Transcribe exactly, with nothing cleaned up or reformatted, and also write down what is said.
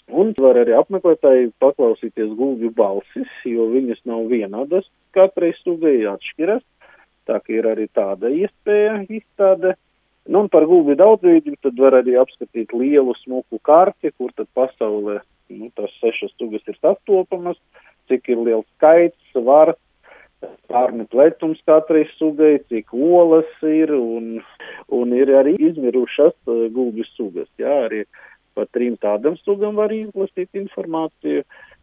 Un var arī apmeklētāji paklausīties gulbju balsis, jo viņas nav vienādas katrai sugai, atšķiras. Tā ka ir arī tāda iespēja izstāde. Nu, un par gulbju daudzveidību tad var arī apskatīt lielu smuku karti, kur tad pasaulē, nu, tās sešas sugas ir sastopamas, cik ir liels skaits, svars, pārni pletums katrai sugai, cik olas ir, un, un ir arī izmirušas uh, gulbju sugas. Jā, arī par trim tādam sugam var izlasīt informāciju.